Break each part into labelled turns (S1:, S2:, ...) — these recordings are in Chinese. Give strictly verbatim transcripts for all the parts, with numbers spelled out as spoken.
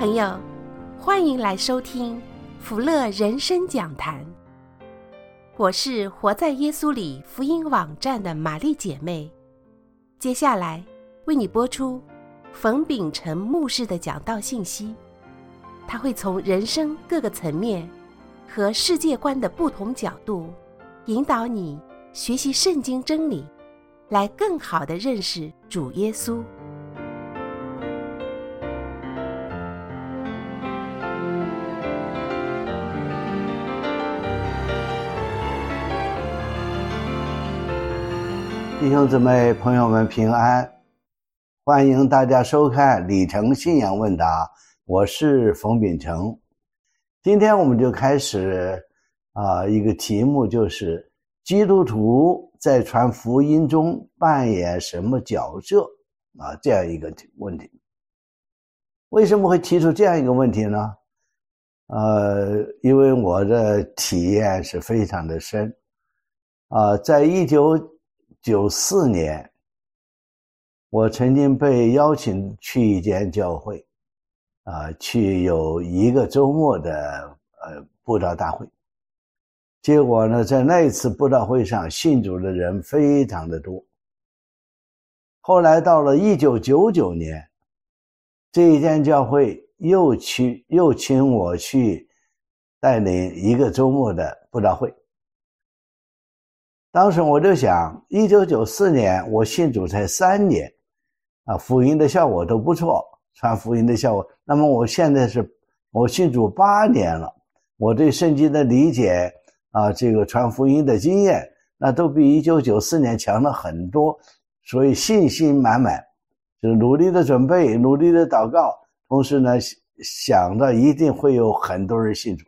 S1: 朋友，欢迎来收听福乐人生讲坛。我是活在耶稣里福音网站的玛丽姐妹，接下来为你播出冯秉成牧师的讲道信息。他会从人生各个层面和世界观的不同角度，引导你学习圣经真理，来更好地认识主耶稣。
S2: 弟兄姊妹朋友们平安，欢迎大家收看里程信仰问答，我是冯秉成。今天我们就开始啊一个题目，就是基督徒在传福音中扮演什么角色啊这样一个问题。为什么会提出这样一个问题呢？呃因为我的体验是非常的深啊，在一九九四年，我曾经被邀请去一间教会啊，去有一个周末的呃布道大会。结果呢，在那一次布道会上信主的人非常的多。后来到了一九九九年，这一间教会又去又请我去带领一个周末的布道会。当时我就想，一九九四年我信主才三年啊，福音的效果都不错，传福音的效果。那么我现在是我信主八年了，我对圣经的理解啊，这个传福音的经验，那都比一九九四年强了很多，所以信心满满，就是努力的准备，努力的祷告，同时呢，想着一定会有很多人信主。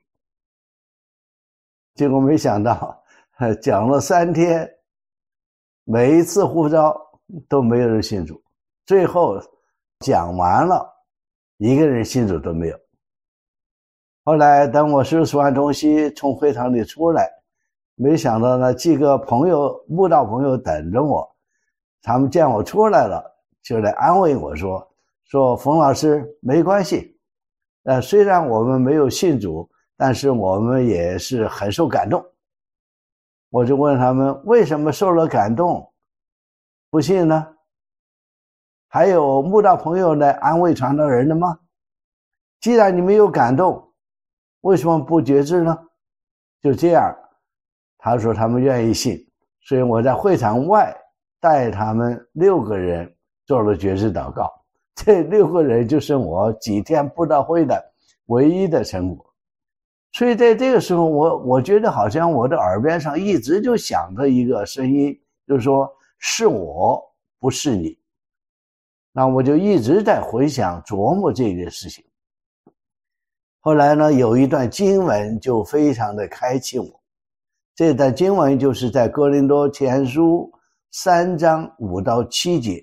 S2: 结果没想到讲了三天，每一次呼召都没有人信主，最后讲完了，一个人信主都没有。后来等我收拾完东西从会堂里出来，没想到呢，几个朋友慕道朋友等着我，他们见我出来了，就来安慰我说说冯老师没关系，呃，虽然我们没有信主，但是我们也是很受感动。我就问他们为什么受了感动不信呢？还有慕道朋友来安慰传道人的吗？既然你们有感动，为什么不决志呢？就这样，他说他们愿意信，所以我在会场外带他们六个人做了决志祷告。这六个人就是我几天布道会的唯一的成果。所以在这个时候，我我觉得好像我的耳边上一直就响着一个声音，就是说是我不是你。那我就一直在回想琢磨这件事情。后来呢，有一段经文就非常的开启我。这段经文就是在哥林多前书三章五到七节。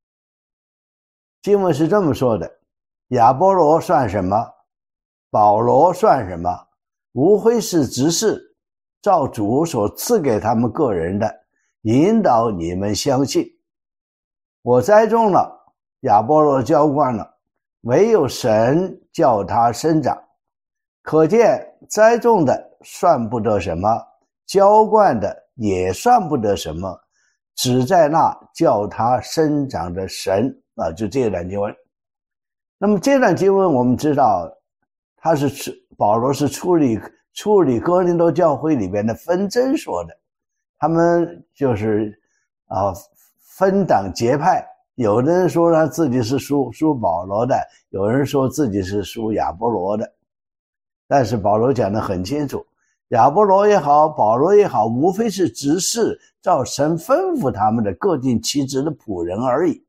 S2: 经文是这么说的：亚波罗算什么？保罗算什么？无非是执事，照主所赐给他们个人的，引导你们相信。我栽种了，亚波罗浇灌了，唯有神叫他生长。可见栽种的算不得什么，浇灌的也算不得什么，只在那叫他生长的神啊，就这段经文。那么这段经文我们知道，他是保罗是处理处理哥林多教会里边的纷争说的，他们就是啊分党结派，有的人说他自己是属属保罗的，有人说自己是属亚波罗的。但是保罗讲得很清楚，亚波罗也好，保罗也好，无非是执事，照神吩咐他们的各尽其职的仆人而已。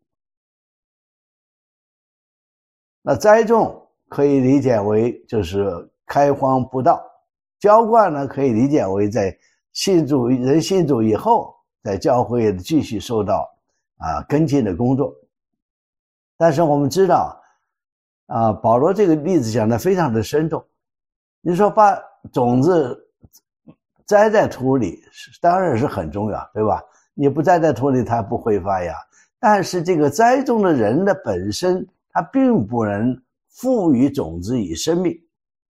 S2: 那栽种可以理解为就是开荒布道，浇灌呢可以理解为在信主人信主以后，在教会继续受到啊跟进的工作。但是我们知道啊，保罗这个例子讲得非常的生动。你说把种子栽在土里，当然是很重要，对吧？你不栽在土里，它不会发芽。但是这个栽种的人的本身，他并不能赋予种子以生命。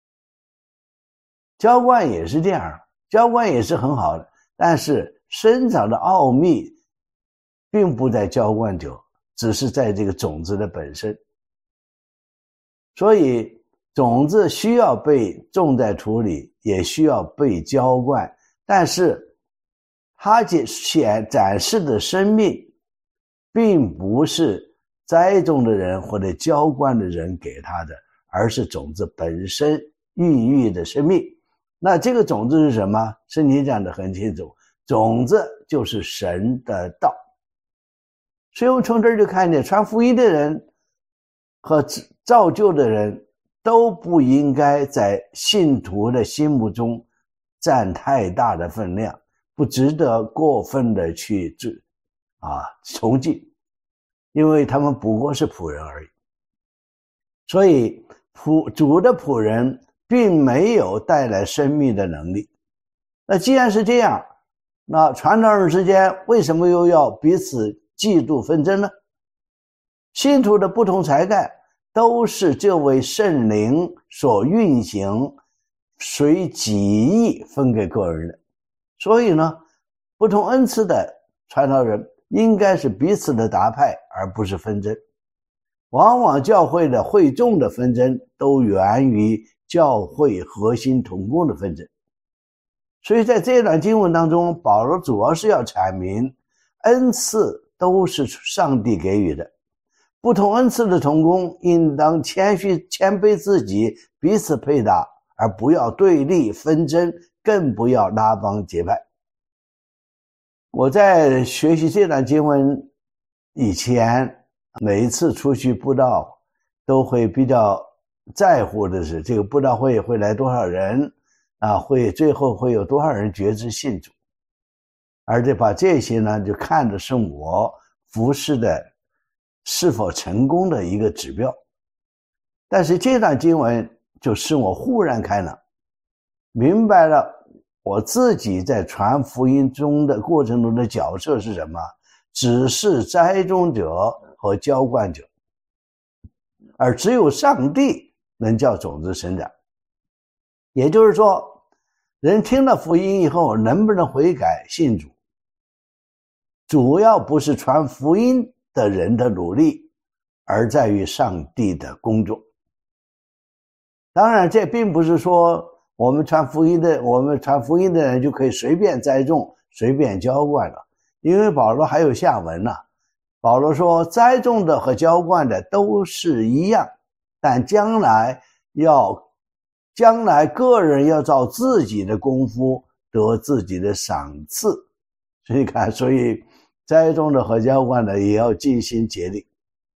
S2: 浇灌也是这样，浇灌也是很好的，但是生长的奥秘并不在浇灌者，只是在这个种子的本身。所以种子需要被种在土里，也需要被浇灌，但是它显展示的生命并不是栽种的人或者浇灌的人给他的，而是种子本身孕育的生命。那这个种子是什么？圣经讲得很清楚，种子就是神的道。所以我们从这儿就看见，传福音的人和造就的人都不应该在信徒的心目中占太大的分量，不值得过分的去啊崇敬，因为他们不过是仆人而已。所以仆主的仆人并没有带来生命的能力。那既然是这样，那传道人之间为什么又要彼此嫉妒纷争呢？信徒的不同才干都是这位圣灵所运行，随己意分给个人的。所以呢，不同恩赐的传道人应该是彼此的搭配，而不是纷争。往往教会的会众的纷争都源于教会核心同工的纷争。所以在这段经文当中，保罗主要是要阐明恩赐都是上帝给予的，不同恩赐的同工应当谦虚谦卑自己，彼此配搭，而不要对立纷争，更不要拉帮结派。我在学习这段经文以前，每一次出去布道都会比较在乎的是这个布道会会来多少人啊，会最后会有多少人决志信主，而且把这些呢就看的是我服事的是否成功的一个指标。但是这段经文就使我忽然开朗，明白了我自己在传福音中的过程中的角色是什么，只是栽种者和浇灌者，而只有上帝能叫种子生长。也就是说，人听了福音以后能不能悔改信主，主要不是传福音的人的努力，而在于上帝的工作。当然这并不是说我们传福音的我们传福音的人就可以随便栽种随便浇灌了，因为保罗还有下文呢、啊。保罗说栽种的和浇灌的都是一样，但将来要将来个人要照自己的功夫得自己的赏赐。所以看，所以栽种的和浇灌的也要尽心竭力。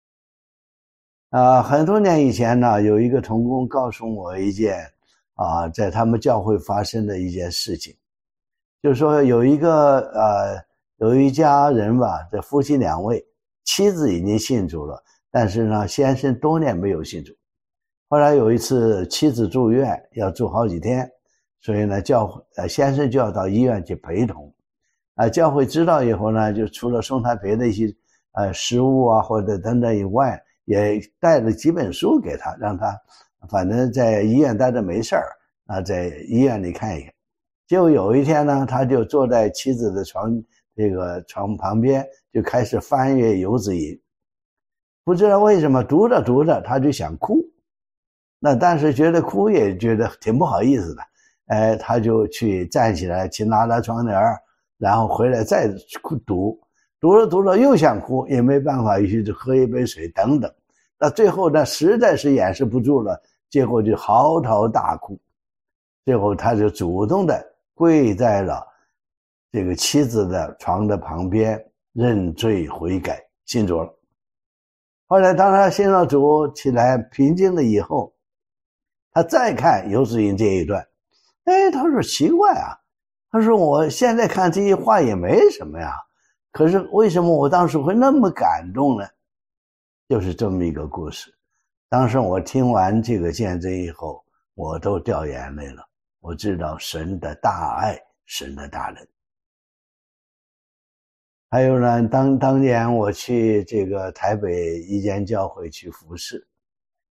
S2: 啊，很多年以前呢，有一个同工告诉我一件啊，在他们教会发生的一件事情，就是说有一个呃，有一家人吧，这夫妻两位，妻子已经信主了，但是呢，先生多年没有信主。后来有一次妻子住院，要住好几天，所以呢，教会呃先生就要到医院去陪同。啊、呃，教会知道以后呢，就除了送他别的一些呃食物啊或者等等以外，也带了几本书给他，让他反正在医院待着没事儿啊，在医院里看一看。结果有一天呢，他就坐在妻子的床这个床旁边，就开始翻阅游子吟。不知道为什么读着读着他就想哭，那但是觉得哭也觉得挺不好意思的，哎，他就去站起来去拉拉窗帘，然后回来再读，读着读着又想哭，也没办法，于是就喝一杯水等等。那最后呢，实在是掩饰不住了，结果就嚎啕大哭。最后他就主动的跪在了这个妻子的床的旁边，认罪悔改，信主了。后来当他信了主起来平静了以后，他再看游子吟这一段，哎，他说奇怪啊，他说我现在看这些话也没什么呀，可是为什么我当时会那么感动呢？就是这么一个故事。当时我听完这个见证以后，我都掉眼泪了。我知道神的大爱，神的大能。还有呢，当当年我去这个台北一间教会去服侍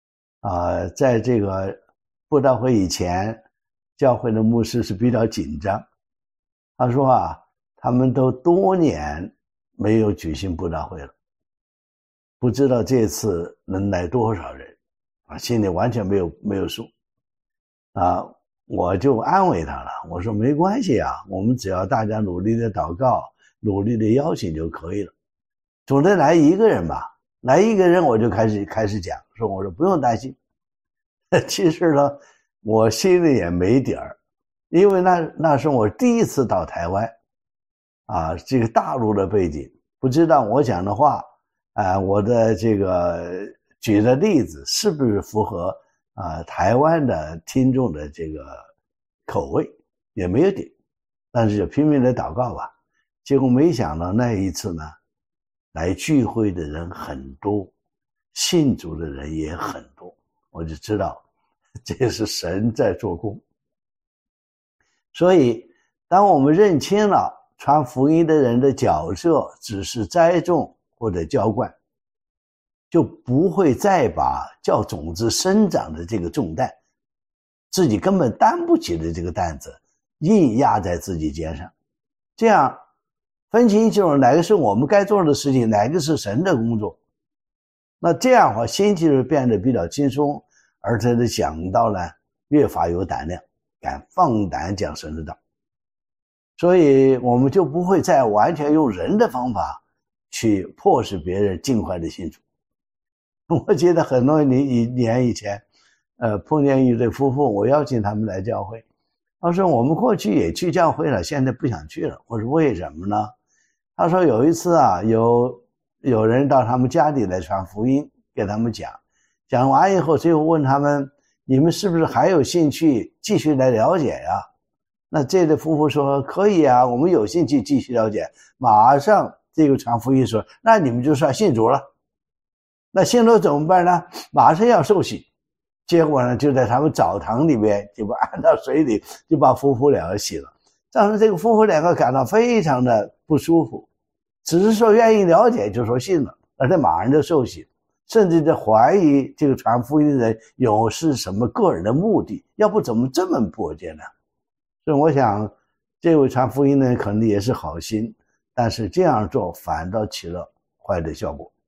S2: 呃，在这个布道会以前，教会的牧师是比较紧张。他说啊，他们都多年没有举行布道会了，不知道这次能来多少人啊，心里完全没有没有数啊。我就安慰他了，我说没关系啊，我们只要大家努力的祷告，努力的邀请就可以了。总得来一个人吧，来一个人我就开始开始讲，说我说不用担心。其实呢，我心里也没底儿，因为那那是我第一次到台湾，啊，这个大陆的背景，不知道我讲的话，啊，我的这个举的例子是不是符合啊台湾的听众的这个口味，也没有底，但是就拼命的祷告吧。结果没想到那一次呢，来聚会的人很多，信主的人也很多，我就知道这是神在做工。所以当我们认清了传福音的人的角色只是栽种或者浇灌，就不会再把叫种子生长的这个重担，自己根本担不起的这个担子硬压在自己肩上。这样分清楚哪个是我们该做的事情，哪个是神的工作，那这样的话心情就变得比较轻松，而且的讲道呢越发有胆量，敢放胆讲神的道。所以我们就不会再完全用人的方法去迫使别人尽快的信主。我记得很多年以前呃，碰见一对夫妇，我邀请他们来教会，他说我们过去也去教会了，现在不想去了。我说为什么呢？他说有一次啊，有有人到他们家里来传福音，给他们讲，讲完以后最后问他们，你们是不是还有兴趣继续来了解呀？那这对夫妇说可以啊，我们有兴趣继续了解。马上这个传福音说，那你们就算信主了。那信主怎么办呢？马上要受洗。结果呢，就在他们澡堂里面就把按到水里，就把夫妇两个洗了。当时这个夫妇两个感到非常的不舒服，只是说愿意了解就说信了，而且马上就受洗，甚至在怀疑这个传福音的人有是什么个人的目的，要不怎么这么迫切呢？所以我想这位传福音的人可能也是好心，但是这样做反倒起了坏的效果。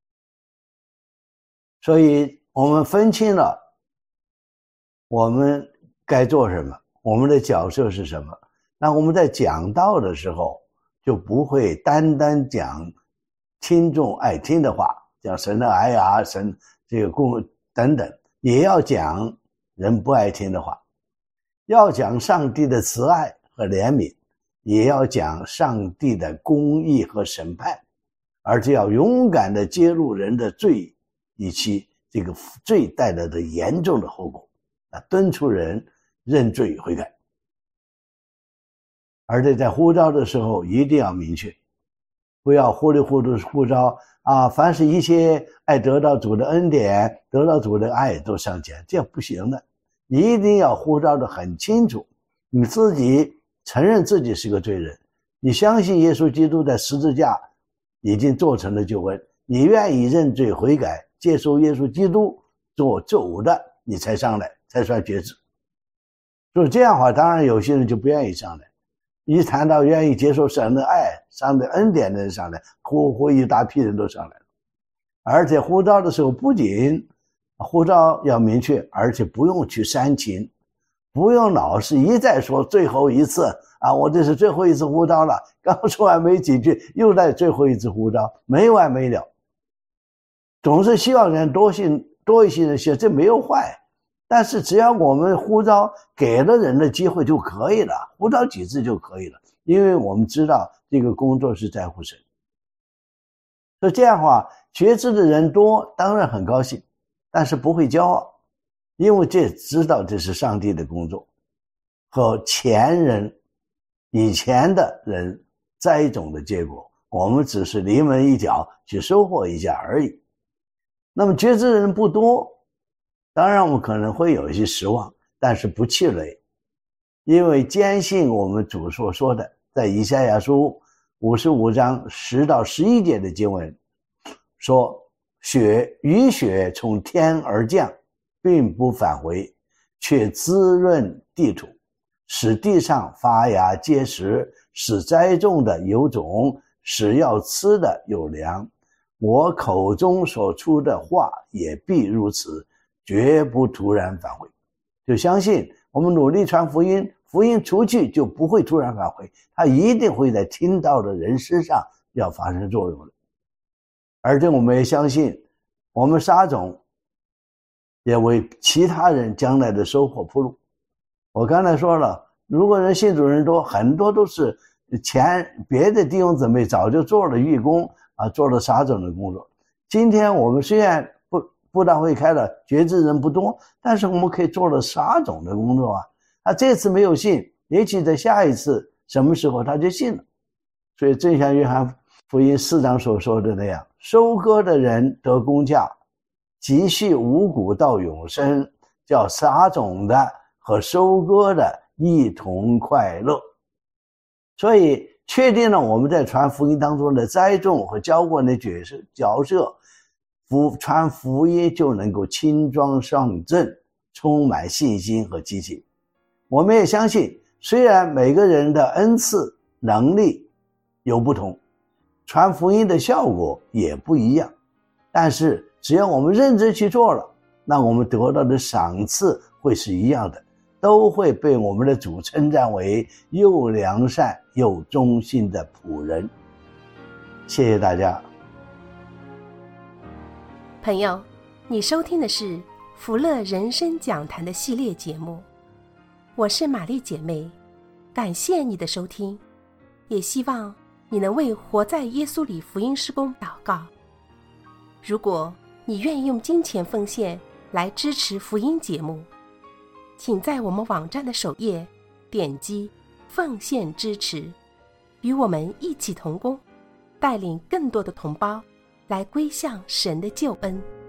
S2: 所以我们分清了我们该做什么，我们的角色是什么，那我们在讲道的时候就不会单单讲听众爱听的话，讲神的爱啊，神这个供等等，也要讲人不爱听的话，要讲上帝的慈爱和怜悯，也要讲上帝的公义和审判，而且要勇敢地揭露人的罪以及这个罪带来的严重的后果，敦促人认罪悔改。而且在呼召的时候一定要明确，不要糊里糊涂呼召啊！凡是一切爱得到主的恩典，得到主的爱都上前，这样不行的。你一定要呼召的很清楚，你自己承认自己是个罪人，你相信耶稣基督在十字架已经做成了救恩，你愿意认罪悔改，接受耶稣基督做主的，你才上来，才算觉知。所以这样的话，当然有些人就不愿意上来。一谈到愿意接受神的爱、神的恩典的人上来，呼呼一大批人都上来了。而且呼召的时候，不仅呼召要明确，而且不用去煽情，不用老是一再说最后一次啊，我这是最后一次呼召了，刚说完没几句，又在最后一次呼召，没完没了。总是希望人多信多一些人信，这没有坏。但是只要我们呼召给了人的机会就可以了，呼召几次就可以了，因为我们知道这个工作是在乎神。所以这样的话，觉知的人多当然很高兴，但是不会骄傲，因为这知道这是上帝的工作，和前人以前的人栽种的结果，我们只是临门一脚去收获一下而已。那么觉知的人不多，当然我们可能会有一些失望，但是不气馁，因为坚信我们主所说的，在以赛亚书五十五章十到十一节的经文说，雪雨雪从天而降， 并不返回，却滋润地土，使地上发芽结实，使栽种的有种，使要吃的有粮。我口中所出的话也必如此，绝不突然返回。就相信我们努力传福音，福音出去就不会突然返回，它一定会在听到的人身上要发生作用的。而且我们也相信，我们撒种也为其他人将来的收获铺路。我刚才说了，如果人信主人多，很多都是前别的弟兄姊妹早就做了义工啊，做了撒种的工作。今天我们虽然不布道会开了，觉知人不多，但是我们可以做了撒种的工作啊。他这次没有信，也许在下一次什么时候他就信了。所以正像约翰福音四章所说的那样，收割的人得工价，积蓄五谷到永生，叫撒种的和收割的一同快乐。所以确定了我们在传福音当中的栽种和浇灌的角色角色，福传福音就能够轻装上阵，充满信心和激情。我们也相信，虽然每个人的恩赐能力有不同，传福音的效果也不一样，但是只要我们认真去做了，那我们得到的赏赐会是一样的，都会被我们的主称赞为又良善又忠心的仆人。谢谢大家。
S1: 朋友，你收听的是福乐人生讲坛的系列节目，我是玛丽姐妹，感谢你的收听，也希望你能为活在耶稣里福音事工祷告。如果你愿意用金钱奉献来支持福音节目，请在我们网站的首页点击奉献支持，与我们一起同工，带领更多的同胞来归向神的救恩。